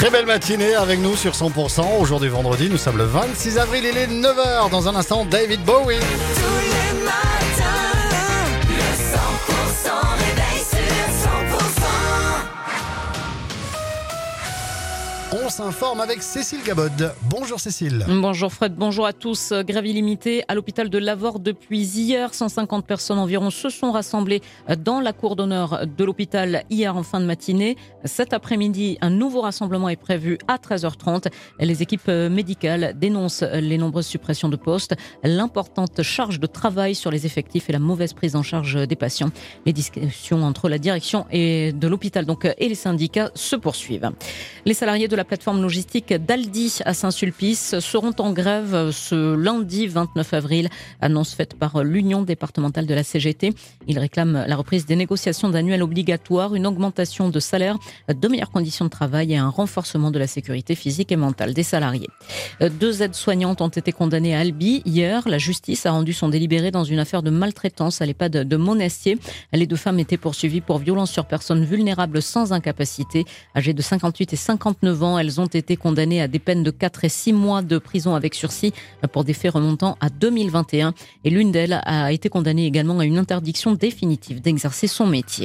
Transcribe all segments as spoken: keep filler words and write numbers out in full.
Très belle matinée avec nous sur cent pour cent. Aujourd'hui vendredi, nous sommes le vingt-six avril, il est neuf heures. Dans un instant, David Bowie. Tous les matins, le cent pour cent réveil sur cent pour cent. On s'informe avec Cécile Gabod. Bonjour Cécile. Bonjour Fred, bonjour à tous. Grève illimitée à l'hôpital de Lavore depuis hier. cent cinquante personnes environ se sont rassemblées dans la cour d'honneur de l'hôpital hier en fin de matinée. Cet après-midi, un nouveau rassemblement est prévu à treize heures trente. Les équipes médicales dénoncent les nombreuses suppressions de postes, l'importante charge de travail sur les effectifs et la mauvaise prise en charge des patients. Les discussions entre la direction et de l'hôpital donc et les syndicats se poursuivent. Les salariés de la plateforme logistique d'Aldi à Saint-Sulpice seront en grève ce lundi vingt-neuf avril, annonce faite par l'Union départementale de la C G T. Ils réclament la reprise des négociations d'annuels obligatoires, une augmentation de salaire, de meilleures conditions de travail et un renforcement de la sécurité physique et mentale des salariés. Deux aides-soignantes ont été condamnées à Albi hier. La justice a rendu son délibéré dans une affaire de maltraitance à l'EHPAD de Monastier. Les deux femmes étaient poursuivies pour violence sur personnes vulnérables sans incapacité. Âgées de cinquante-huit et cinquante-neuf ans, elles ont été condamnées à des peines de quatre et six mois de prison avec sursis pour des faits remontant à deux mille vingt et un. Et l'une d'elles a été condamnée également à une interdiction définitive d'exercer son métier.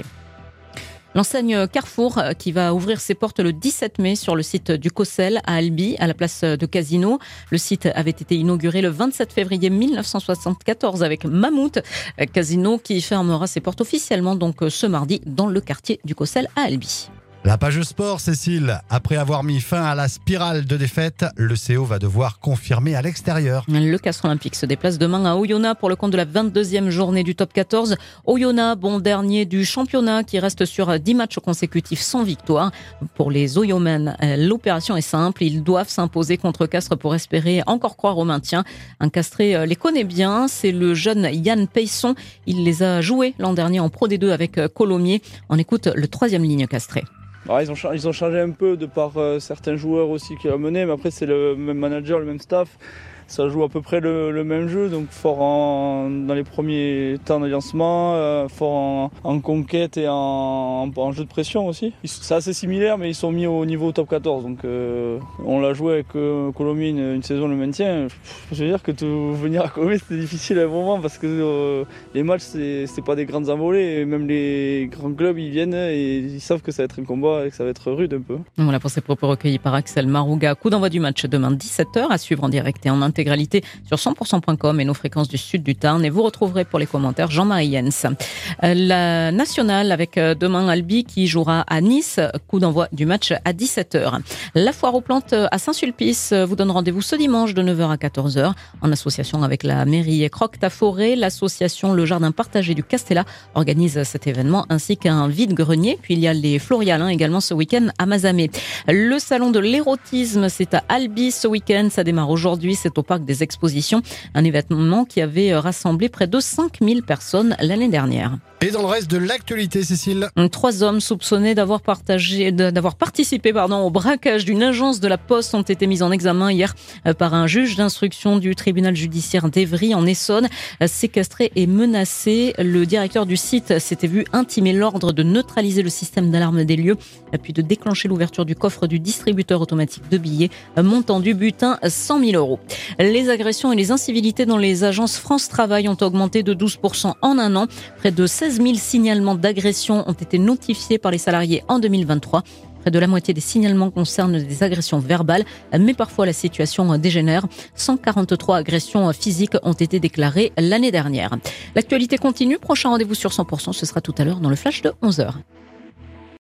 L'enseigne Carrefour qui va ouvrir ses portes le dix-sept mai sur le site du Cossel à Albi, à la place de Casino. Le site avait été inauguré le vingt-sept février mille neuf cent soixante-quatorze avec Mammouth. Casino qui fermera ses portes officiellement donc ce mardi dans le quartier du Cossel à Albi. La page sport, Cécile. Après avoir mis fin à la spirale de défaite, le C O va devoir confirmer à l'extérieur. Le Castres Olympique se déplace demain à Oyonnax pour le compte de la vingt-deuxième journée du top quatorze. Oyonnax, bon dernier du championnat qui reste sur dix matchs consécutifs sans victoire. Pour les Oyomen, l'opération est simple. Ils doivent s'imposer contre Castres pour espérer encore croire au maintien. Un Castré les connaît bien, c'est le jeune Yann Peisson. Il les a joués l'an dernier en Pro D deux avec Colomiers. On écoute le troisième ligne Castré. Alors, ils, ont, ils ont changé un peu de par euh, certains joueurs aussi qui ont mené, mais après c'est le même manager, le même staff. Ça joue à peu près le, le même jeu, donc fort en, dans les premiers temps de lancement, euh, fort en, en conquête et en, en jeu de pression aussi. C'est assez similaire, mais ils sont mis au niveau top quatorze. Donc euh, on l'a joué avec euh, Colomiers une, une saison le maintien. Je veux dire que tout, venir à Colomiers c'était difficile à un moment parce que euh, les matchs c'est, c'est pas des grandes envolées. Et même les grands clubs ils viennent et ils savent que ça va être un combat et que ça va être rude un peu. Voilà pour ces propos recueillis par Axel Marouga. Coup d'envoi du match demain dix-sept heures à suivre en direct et en intégralité sur cent pour cent point com et nos fréquences du sud du Tarn. Et vous retrouverez pour les commentaires Jean-Marie Jens. La nationale avec demain Albi qui jouera à Nice. Coup d'envoi du match à dix-sept heures. La foire aux plantes à Saint-Sulpice vous donne rendez-vous ce dimanche de neuf heures à quatorze heures en association avec la mairie et Croque ta forêt. L'association Le Jardin Partagé du Castellat organise cet événement ainsi qu'un vide-grenier. Puis il y a les Florialins également ce week-end à Mazamet. Le salon de l'érotisme, c'est à Albi ce week-end. Ça démarre aujourd'hui. C'est au parc des expositions, un événement qui avait rassemblé près de cinq mille personnes l'année dernière. Et dans le reste de l'actualité, Cécile. Trois hommes soupçonnés d'avoir partagé, d'avoir participé, pardon, au braquage d'une agence de la Poste ont été mis en examen hier par un juge d'instruction du tribunal judiciaire d'Évry en Essonne. Séquestré et menacé, le directeur du site s'était vu intimer l'ordre de neutraliser le système d'alarme des lieux, puis de déclencher l'ouverture du coffre du distributeur automatique de billets, montant du butin cent mille euros. Les agressions et les incivilités dans les agences France Travail ont augmenté de douze pour cent en un an. Près de seize mille signalements d'agressions ont été notifiés par les salariés en deux mille vingt-trois. Près de la moitié des signalements concernent des agressions verbales, mais parfois la situation dégénère. cent quarante-trois agressions physiques ont été déclarées l'année dernière. L'actualité continue. Prochain rendez-vous sur cent pour cent, ce sera tout à l'heure dans le flash de onze heures.